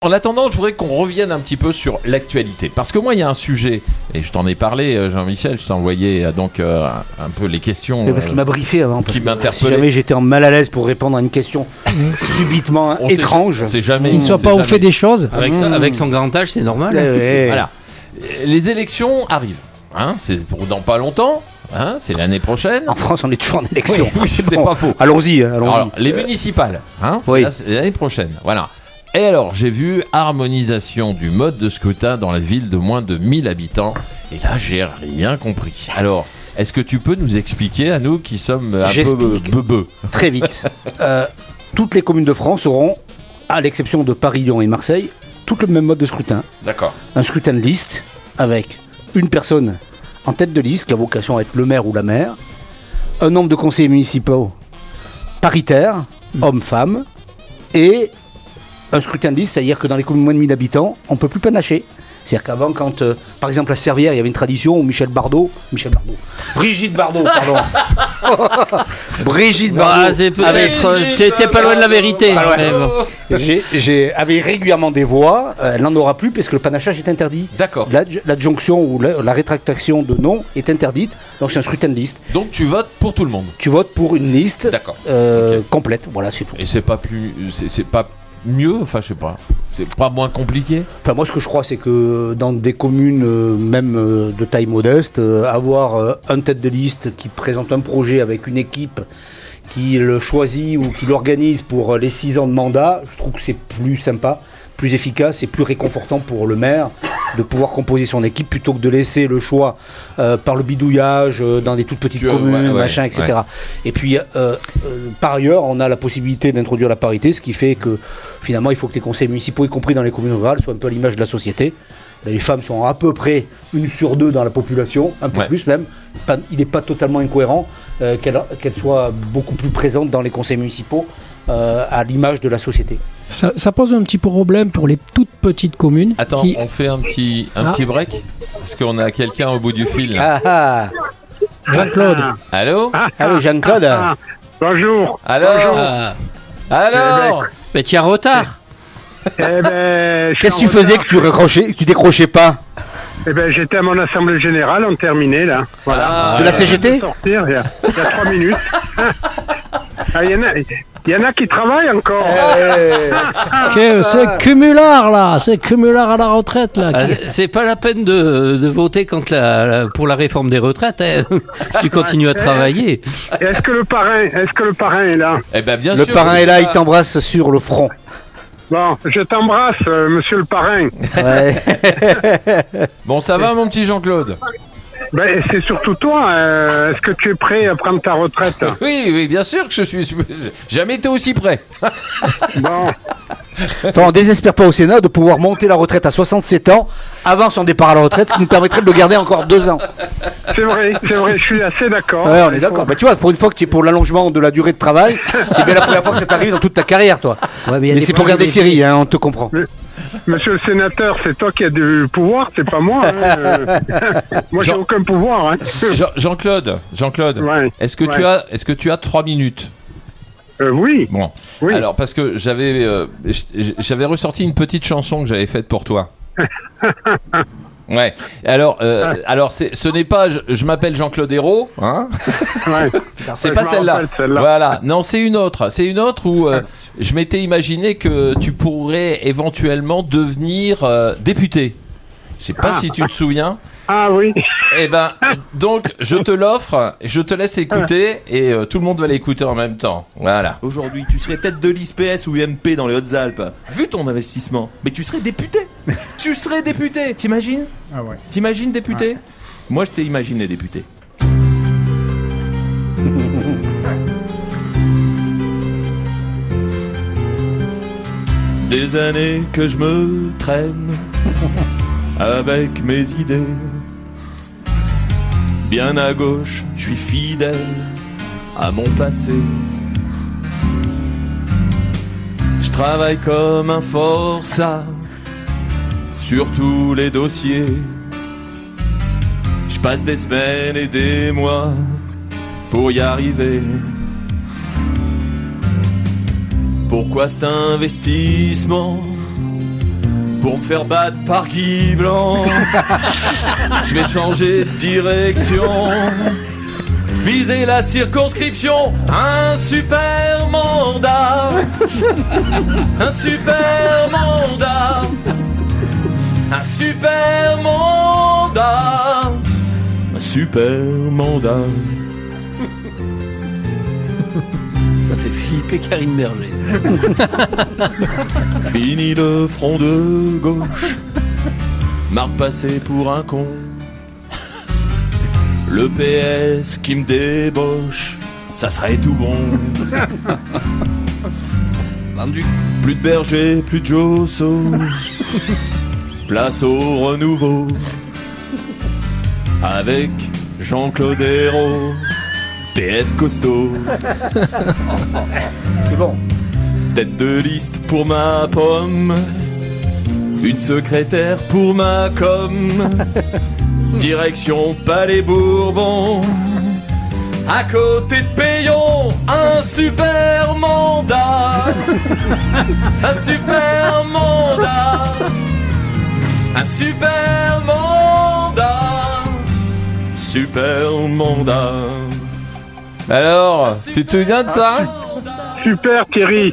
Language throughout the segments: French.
En attendant, je voudrais qu'on revienne un petit peu sur l'actualité. Parce que moi, il y a un sujet, et je t'en ai parlé, Jean-Michel, je t'ai envoyé donc un peu les questions. Parce qu'il m'a briefé avant. Qui m'interpellait. Si jamais j'étais en mal à l'aise pour répondre à une question subitement étrange. On sait jamais. Il ne soit pas au fait des choses. Avec son grand âge, c'est normal. Voilà. Les élections arrivent. Hein, c'est pour dans pas longtemps. Hein, c'est l'année prochaine. En France, on est toujours en élection. Oui, c'est pas faux. Allons-y. Alors, les municipales, hein, c'est l'année prochaine. Voilà. Et alors, j'ai vu harmonisation du mode de scrutin dans la ville de moins de 1000 habitants. Et là, j'ai rien compris. Alors, est-ce que tu peux nous expliquer à nous qui sommes un peu beubeux ? Très vite. Toutes les communes de France auront, à l'exception de Paris, Lyon et Marseille, tout le même mode de scrutin. D'accord. Un scrutin de liste avec une personne en tête de liste qui a vocation à être le maire ou la maire, un nombre de conseillers municipaux paritaires, hommes-femmes, et un scrutin de liste, c'est-à-dire que dans les communes moins de 1000 habitants, on ne peut plus panacher. C'est-à-dire qu'avant, quand, par exemple, à Servières, il y avait une tradition où Brigitte Bardot, pardon. Brigitte Bardot. T'es pas loin de la vérité. Avait régulièrement des voix, elle n'en aura plus parce que le panachage est interdit. D'accord. L'adjonction ou la rétractation de non est interdite, donc c'est un scrutin de liste. Donc tu votes pour tout le monde. Tu votes pour une liste complète, voilà, c'est tout. Et c'est pas mieux, enfin je sais pas, c'est pas moins compliqué. Enfin moi ce que je crois c'est que dans des communes même de taille modeste, avoir un tête de liste qui présente un projet avec une équipe qui le choisit ou qui l'organise pour les 6 ans de mandat, je trouve que c'est plus sympa, plus efficace et plus réconfortant pour le maire de pouvoir composer son équipe plutôt que de laisser le choix par le bidouillage dans des toutes petites communes, etc. Ouais. Et puis par ailleurs, on a la possibilité d'introduire la parité, ce qui fait que finalement il faut que les conseils municipaux, y compris dans les communes rurales, soient un peu à l'image de la société. Les femmes sont à peu près 1 sur 2 dans la population, un peu plus même. Il n'est pas totalement incohérent qu'elles soient beaucoup plus présentes dans les conseils municipaux à l'image de la société. Ça pose un petit problème pour les toutes petites communes. Attends, on fait un petit break parce qu'on a quelqu'un au bout du fil. Jean-Claude. Allô ? Allô Jean-Claude. Bonjour. Alors Mais tu es en retard. Qu'est-ce que tu faisais que tu décrochais pas ? J'étais à mon assemblée générale, on terminait là. Voilà. De la CGT ? Sortir il y a 3 minutes. Il y en a qui travaillent encore. C'est cumulard là, c'est cumulard à la retraite là. C'est pas la peine de voter pour la réforme des retraites. Si tu continues à travailler. Est-ce que le parrain est là ? Eh ben bien sûr. Le parrain est là, il t'embrasse sur le front. Bon, je t'embrasse, monsieur le parrain. Ouais. Bon, ça va, mon petit Jean-Claude ? C'est surtout toi. Est-ce que tu es prêt à prendre ta retraite ? Oui, bien sûr que je suis. Jamais été aussi près. Bon. Enfin, on désespère pas au Sénat de pouvoir monter la retraite à 67 ans avant son départ à la retraite, ce qui nous permettrait de le garder encore 2 ans. C'est vrai, je suis assez d'accord. Ouais, on est d'accord. Tu vois, pour une fois que tu es pour l'allongement de la durée de travail, c'est bien la première fois que ça t'arrive dans toute ta carrière, toi. Ouais, mais c'est pour garder Thierry, on te comprend. Monsieur le sénateur, c'est toi qui as du pouvoir, c'est pas moi. Moi, j'ai aucun pouvoir. Jean-Claude, est-ce que tu as 3 minutes ? Oui. Bon. Oui. Alors, parce que j'avais ressorti une petite chanson que j'avais faite pour toi. Ouais. Alors, ce n'est pas je m'appelle Jean-Claude Hérault, hein. Ouais. C'est pas celle-là. Voilà. Non, c'est une autre où je m'étais imaginé que tu pourrais éventuellement devenir député. Je sais pas si tu te souviens. Ah oui. Eh ben, donc, je te l'offre, je te laisse écouter et tout le monde va l'écouter en même temps. Voilà. Aujourd'hui, tu serais tête de liste PS ou UMP dans les Hautes-Alpes. Vu ton investissement, mais tu serais député. Tu serais député, t'imagines ? Ah ouais. T'imagines député ? Ouais. Moi, je t'ai imaginé député. Des années que je me traîne avec mes idées. Bien à gauche, je suis fidèle à mon passé. Je travaille comme un forçat sur tous les dossiers. Je passe des semaines et des mois pour y arriver. Pourquoi cet investissement pour me faire battre par Guy Blanc. Je vais changer de direction, viser la circonscription, un super mandat, un super mandat, un super mandat, un super mandat. Ça fait flipper Karine Berger. Fini le front de gauche, marre de passer pour un con. Le PS qui me débauche, ça serait tout bon. Vendu. Plus de Berger, plus de Josso, place au renouveau. Avec Jean-Claude Hérault, PS costaud. C'est bon. Tête de liste pour ma pomme, une secrétaire pour ma com. Direction Palais Bourbon, à côté de Payon, un super mandat, un super mandat, un super mandat, super mandat. Alors, tu te souviens de ça? Super Thierry.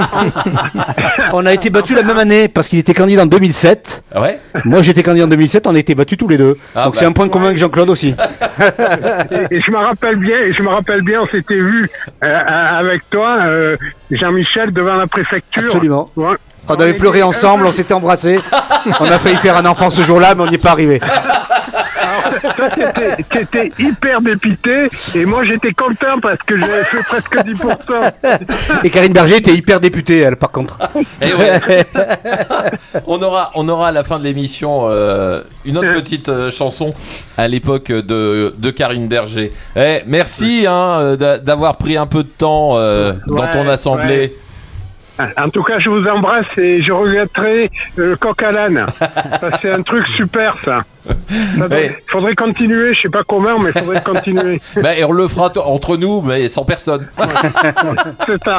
On a été battus la même année parce qu'il était candidat en 2007. Ouais. Moi j'étais candidat en 2007, on a été battus tous les deux. Ah, donc bah. c'est un point commun avec Jean-Claude aussi. Et je me rappelle bien, on s'était vu avec toi, Jean-Michel, devant la préfecture. Absolument. Ouais. On avait pleuré ensemble, on s'était embrassés. On a failli faire un enfant ce jour-là, mais on n'y est pas arrivé. Toi, t'étais hyper dépité, et moi j'étais content parce que j'avais fait presque 10%. Et Karine Berger était hyper députée, elle, par contre. Et ouais. on aura à la fin de l'émission une autre petite chanson à l'époque de Karine Berger. Merci d'avoir pris un peu de temps dans ton assemblée. Ouais. En tout cas, je vous embrasse et je regretterai le coq à l'âne. Ça, c'est un truc super, ça. Faudrait continuer, je sais pas comment, mais faudrait continuer. Et on le fera entre nous, mais sans personne. C'est ça.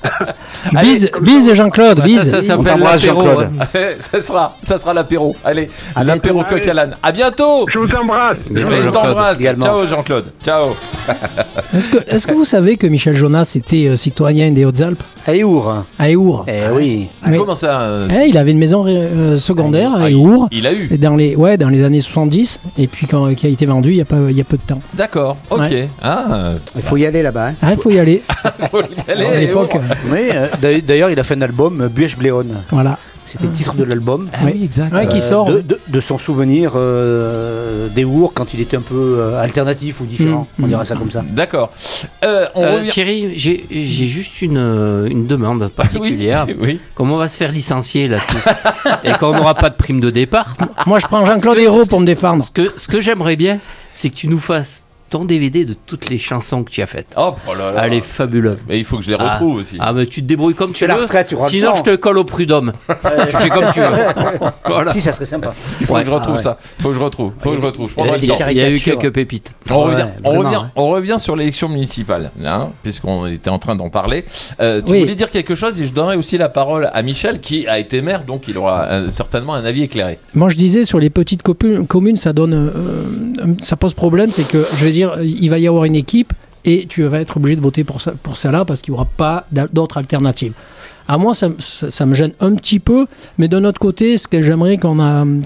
Bise Jean-Claude, bise. Ça On s'appelle t'embrasse, l'apéro. Jean-Claude. ça sera l'apéro. Allez, À l'apéro bientôt. coq à l'âne. À bientôt. Je vous embrasse. Et je t'embrasse. Également. Ciao Jean-Claude. Ciao. Est-ce que vous savez que Michel Jonas était citoyen des Hautes-Alpes, À Éour. à Éour? Eh oui. Oui. Comment ça Il avait une maison secondaire à Éour. Il a eu. Et dans les années 70, et puis qui a été vendu il y a peu de temps. D'accord. Ok. Ouais. Ah. Il faut y aller là-bas. hein. Ah, il faut y aller. Faut y aller. À l'époque, Oui, d'ailleurs, il a fait un album, Buèche Bléone. voilà. C'était le titre de l'album. Ah oui, exact. Ouais, qui sort. De son souvenir d'Éour quand il était un peu alternatif ou différent. On dira ça comme ça. D'accord. On revient. Thierry, j'ai juste une demande particulière. Oui. Comment on va se faire licencier là tous et quand on n'aura pas de prime de départ? Moi, je prends Jean-Claude Hérault pour me défendre. Ce que j'aimerais bien, c'est que tu nous fasses ton DVD de toutes les chansons que tu as faites. Oh là là. Elle est fabuleuse. Mais il faut que je les retrouve aussi. Ah, mais tu te débrouilles comme tu C'est la veux. retraite, tu rentres Sinon, pas. je te colle au prud'homme. Tu fais comme tu veux. Voilà. Si, ça serait sympa. Il faut que je retrouve ouais. ça. Faut que je retrouve. Je Il prendrai le y a- temps. il y a eu caricatures. quelques pépites. On Ouais, revient, vraiment, hein. on revient sur l'élection municipale, hein, puisqu'on était en train d'en parler. Tu Oui. voulais dire quelque chose et je donnerai aussi la parole à Michel qui a été maire, donc il aura certainement un avis éclairé. Moi, je disais, sur les petites communes, ça donne, ça pose problème, c'est que, je veux dire, il va y avoir une équipe et tu vas être obligé de voter pour celle-là parce qu'il n'y aura pas d'autres alternatives. À moi, ça me gêne un petit peu, mais d'un autre côté, ce que j'aimerais qu'on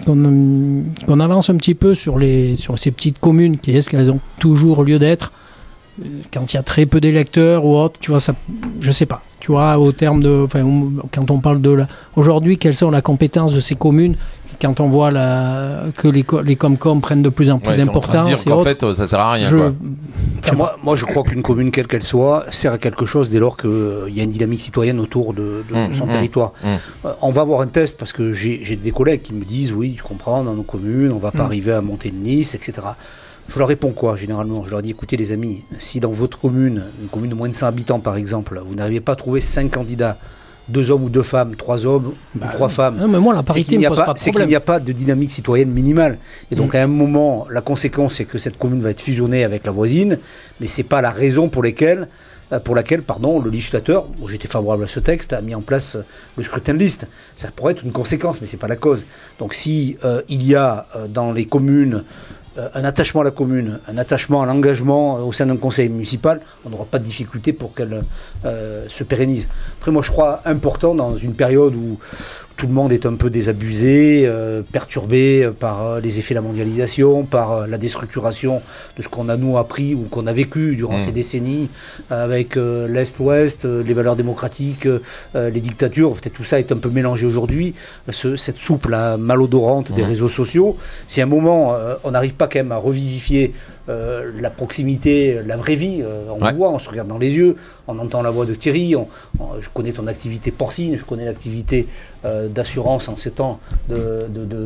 avance un petit peu sur ces petites communes, qui est-ce qu'elles ont toujours lieu d'être, quand il y a très peu d'électeurs ou autre, tu vois, ça, je sais pas. Tu vois, au terme de, enfin, quand on parle de aujourd'hui, quelles sont les compétences de ces communes? Quand on voit que les Comcom prennent de plus en plus Ouais, t'es en train de d'importance, dire et qu'en autres, fait, ça sert à rien. je- Quoi. Enfin, moi, je crois qu'une commune, quelle qu'elle soit, sert à quelque chose dès lors qu'il y a une dynamique citoyenne autour de son territoire. On va avoir un test parce que j'ai des collègues qui me disent oui, tu comprends, dans nos communes, on ne va pas arriver à monter une liste, etc. Je leur réponds quoi, généralement? Je leur dis, écoutez les amis, si dans votre commune, une commune de moins de 100 habitants par exemple, vous n'arrivez pas à trouver 5 candidats, 2 hommes ou 2 femmes, 3 hommes ou 3 femmes, non, mais moi, la c'est parité qu'il n'y me a pose pas- pas de c'est qu'il problème. n'y a pas de dynamique citoyenne minimale. Et donc à un moment, la conséquence, c'est que cette commune va être fusionnée avec la voisine, mais c'est pas la raison pour laquelle pour laquelle le législateur, j'étais favorable à ce texte, a mis en place le scrutin de liste. Ça pourrait être une conséquence, mais ce n'est pas la cause. Donc si il y a dans les communes un attachement à la commune, un attachement à l'engagement au sein d'un conseil municipal, on n'aura pas de difficulté pour qu'elle se pérennise. Après, moi, je crois important dans une période où tout le monde est un peu désabusé, perturbé par les effets de la mondialisation, par la déstructuration de ce qu'on a nous appris ou qu'on a vécu durant ces décennies avec l'Est-Ouest, les valeurs démocratiques, les dictatures. Peut-être tout ça est un peu mélangé aujourd'hui. Cette soupe là, malodorante des réseaux sociaux, si à un moment on n'arrive pas quand même à revivifier la proximité, la vraie vie, on le voit, on se regarde dans les yeux, on entend la voix de Thierry, je connais ton activité porcine, je connais l'activité d'assurance en ces temps de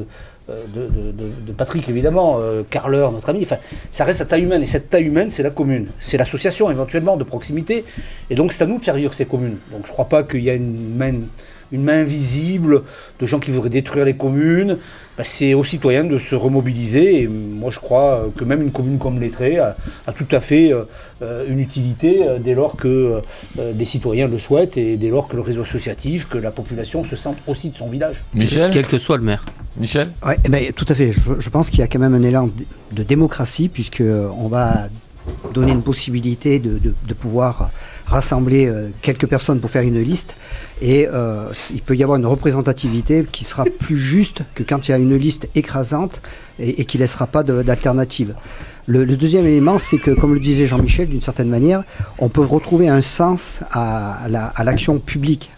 Patrick évidemment, Carleur, notre ami, enfin, ça reste à taille humaine, et cette taille humaine c'est la commune, c'est l'association éventuellement de proximité, et donc c'est à nous de faire vivre ces communes. Donc je ne crois pas qu'il y a une main invisible de gens qui voudraient détruire les communes. C'est aux citoyens de se remobiliser, et moi je crois que même une commune comme Lettré a tout à fait une utilité dès lors que les citoyens le souhaitent et dès lors que le réseau associatif, que la population se sente aussi de son village. Michel ? Quel que soit le maire. Michel ? Oui, tout à fait. Je pense qu'il y a quand même un élan de démocratie, puisqu'on va donner une possibilité de pouvoir rassembler quelques personnes pour faire une liste, et il peut y avoir une représentativité qui sera plus juste que quand il y a une liste écrasante et qui ne laissera pas d'alternative. Le deuxième élément, c'est que, comme le disait Jean-Michel, d'une certaine manière, on peut retrouver un sens à l'action publique.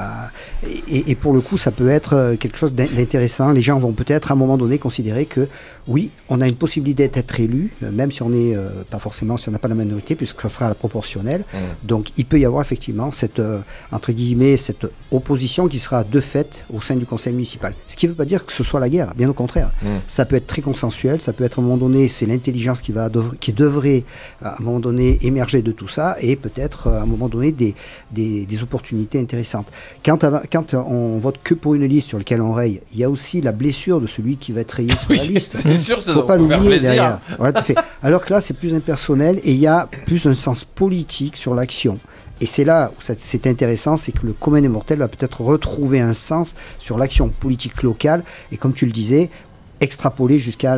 Et pour le coup, ça peut être quelque chose d'intéressant. Les gens vont peut-être à un moment donné considérer que, oui, on a une possibilité d'être élu, même si on n'est pas forcément, si on n'a pas la minorité, puisque ça sera à la proportionnelle. Donc il peut y avoir effectivement cette, entre guillemets, cette opposition qui sera de fait au sein du conseil municipal. Ce qui ne veut pas dire que ce soit la guerre, bien au contraire. Ça peut être très consensuel, ça peut être à un moment donné, c'est l'intelligence qui devrait à un moment donné émerger de tout ça, et peut-être à un moment donné des opportunités intéressantes. Quand on vote que pour une liste sur laquelle on raye, il y a aussi la blessure de celui qui va être rayé sur la liste. C'est sûr, ça faut pas doit faire l'oublier plaisir. derrière. Voilà, tout à fait. Alors que là, c'est plus impersonnel et il y a plus un sens politique sur l'action. Et c'est là où c'est intéressant, c'est que le commun des mortels va peut-être retrouver un sens sur l'action politique locale, et comme tu le disais, extrapoler jusqu'à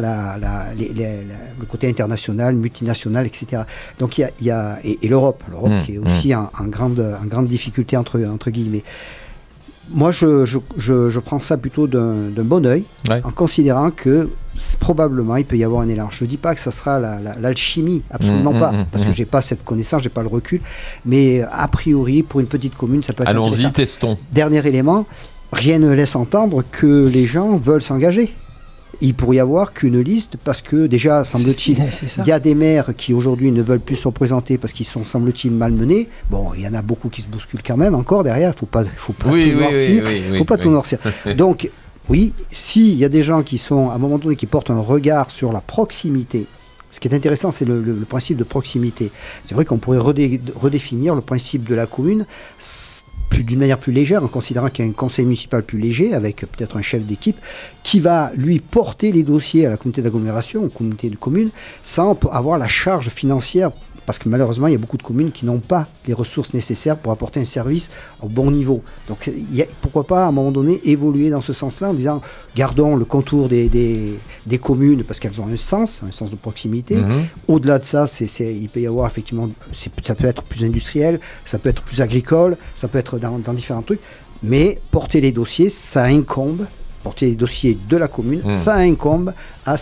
le côté international, multinational, etc. Donc il y a et l'Europe qui est aussi en grande difficulté entre guillemets. Moi, je prends ça plutôt d'un bon œil, en considérant que probablement il peut y avoir un élan. Je ne dis pas que ça sera l'alchimie, absolument pas, parce que j'ai pas cette connaissance, j'ai pas le recul, mais a priori, pour une petite commune, ça peut être intéressant. Allons-y, testons. Dernier élément, rien ne laisse entendre que les gens veulent s'engager. Il pourrait y avoir qu'une liste, parce que déjà, semble-t-il, il y a des maires qui aujourd'hui ne veulent plus se représenter parce qu'ils sont, semble-t-il, malmenés. Bon, il y en a beaucoup qui se bousculent quand même encore derrière, il ne faut pas tout noircir. Faut pas tout noircir. Donc, oui, s'il y a des gens qui sont, à un moment donné, qui portent un regard sur la proximité, ce qui est intéressant, c'est le principe de proximité. C'est vrai qu'on pourrait redéfinir le principe de la commune d'une manière plus légère, en considérant qu'il y a un conseil municipal plus léger, avec peut-être un chef d'équipe, qui va, lui, porter les dossiers à la communauté d'agglomération, aux communautés de communes, sans avoir la charge financière, parce que malheureusement, il y a beaucoup de communes qui n'ont pas les ressources nécessaires pour apporter un service au bon niveau. Donc, pourquoi pas, à un moment donné, évoluer dans ce sens-là, en disant, gardons le contour des communes, parce qu'elles ont un sens de proximité. Au-delà de ça, il peut y avoir, effectivement, ça peut être plus industriel, ça peut être plus agricole, ça peut être dans différents trucs, mais porter les dossiers, ça incombe, porter les dossiers de la commune, ça incombe à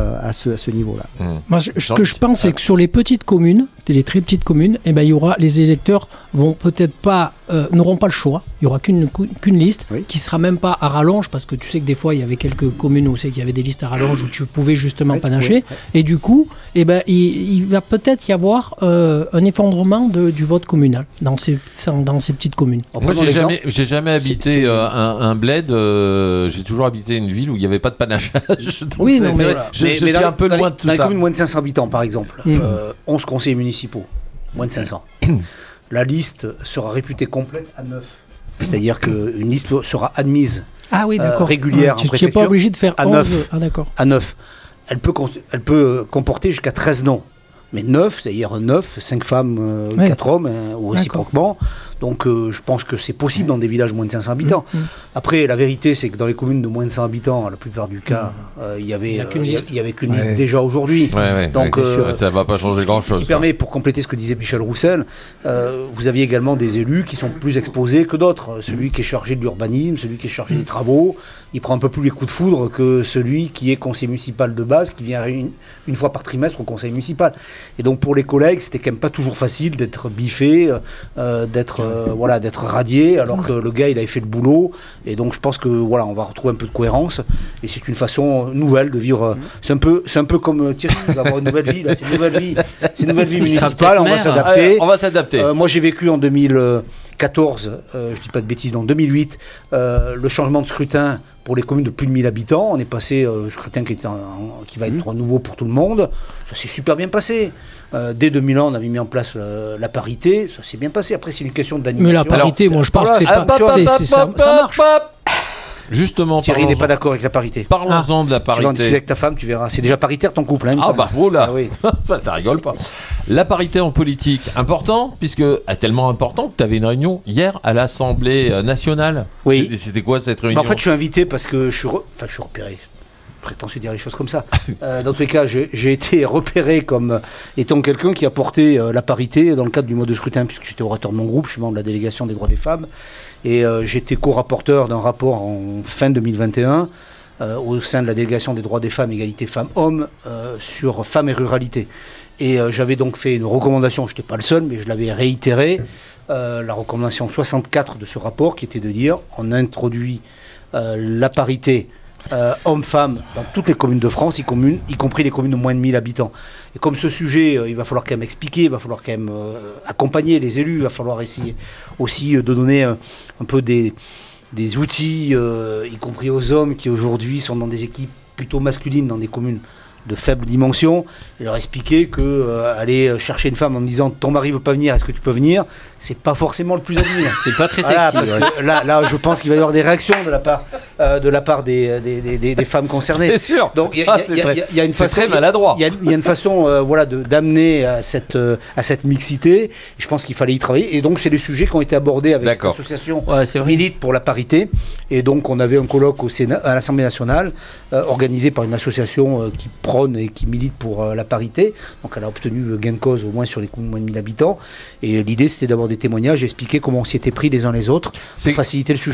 ce niveau-là. Moi, ce que je pense, c'est que sur les petites communes, les très petites communes, il y aura, les électeurs vont peut-être pas, n'auront pas le choix. Il n'y aura qu'une liste qui sera même pas à rallonge, parce que tu sais que des fois il y avait quelques communes où c'est qu'il y avait des listes à rallonge où tu pouvais justement panacher. Et du coup, il va peut-être y avoir un effondrement du vote communal dans ces petites communes. Moi, j'ai jamais habité un bled. J'ai toujours habité une ville où il n'y avait pas de panachage. Oui, non, mais je suis un peu loin de tout ça. Dans les communes moins de 500 habitants, par exemple, 11 conseillers municipaux, moins de 500. La liste sera réputée complète à 9. C'est-à-dire qu'une liste sera admise régulière en préfecture. Tu n'es pas obligé de faire à 11. 9. Ah, d'accord. À 9. Elle peut comporter jusqu'à 13 noms. mais 9, c'est-à-dire 9, 5 femmes, 4 hommes, ou réciproquement. Donc je pense que c'est possible dans des villages de moins de 500 habitants. Après, la vérité, c'est que dans les communes de moins de 100 habitants, la plupart du cas, il y avait qu'une liste déjà aujourd'hui. Donc ça ne va pas changer grand-chose. Ce qui permet, pour compléter ce que disait Michel Roussel, vous aviez également des élus qui sont plus exposés que d'autres. Celui qui est chargé de l'urbanisme, celui qui est chargé des travaux, il prend un peu plus les coups de foudre que celui qui est conseiller municipal de base, qui vient une fois par trimestre au conseil municipal. Et donc pour les collègues, c'était quand même pas toujours facile d'être biffé, d'être radié, alors que le gars il avait fait le boulot. Et donc je pense que voilà, on va retrouver un peu de cohérence. Et c'est une façon nouvelle de vivre. C'est un peu comme Thierry, il va avoir une nouvelle vie. Là, c'est une nouvelle vie municipale. On va s'adapter. On va s'adapter. Moi j'ai vécu en 2014, je dis pas de bêtises, en 2008, le changement de scrutin pour les communes de plus de 1000 habitants. On est passé au scrutin qui va être nouveau pour tout le monde. Ça s'est super bien passé. Dès 2001, on avait mis en place la parité. Ça s'est bien passé. Après, c'est une question d'animation. Mais la parité, moi je pense que ça marche. Justement, Thierry n'est pas d'accord avec la parité. Parlons-en de la parité. Tu vas en discuter avec ta femme, tu verras. C'est déjà paritaire ton couple. Hein, oui. Ça rigole pas. La parité en politique, important, tellement important que tu avais une réunion hier à l'Assemblée nationale. Oui. C'était quoi cette réunion? En fait, je suis invité parce que je suis repéré. Prétentieux de dire les choses comme ça. Dans tous les cas, j'ai été repéré comme étant quelqu'un qui a porté la parité dans le cadre du mode de scrutin, puisque j'étais orateur de mon groupe, je suis membre de la délégation des droits des femmes, et j'étais co-rapporteur d'un rapport en fin 2021 au sein de la délégation des droits des femmes, égalité femmes-hommes, sur femmes et ruralité. Et j'avais donc fait une recommandation, je n'étais pas le seul, mais je l'avais réitérée, la recommandation 64 de ce rapport, qui était de dire on introduit la parité hommes-femmes dans toutes les communes de France, y compris les communes de moins de 1000 habitants. Et comme ce sujet, il va falloir quand même expliquer, il va falloir quand même accompagner les élus, il va falloir essayer aussi de donner un peu des outils, y compris aux hommes qui aujourd'hui sont dans des équipes plutôt masculines, dans des communes de faible dimension, et leur expliquer que aller chercher une femme en disant ton mari veut pas venir, est-ce que tu peux venir, c'est pas forcément le plus admis. C'est pas très sexy. Parce que là, je pense qu'il va y avoir des réactions de la part des femmes concernées. C'est sûr. Donc il y a une façon très maladroit. Il y a une façon d'amener à cette mixité. Et je pense qu'il fallait y travailler. Et donc c'est des sujets qui ont été abordés avec cette association qui milite pour la parité. Et donc on avait un colloque au Sénat, à l'Assemblée nationale, organisé par une association qui prône et qui milite pour la parité. Donc elle a obtenu gain de cause au moins sur les communes de moins de 1000 habitants. Et l'idée c'était d'avoir des témoignages et expliquer comment on s'y était pris les uns les autres pour faciliter le sujet.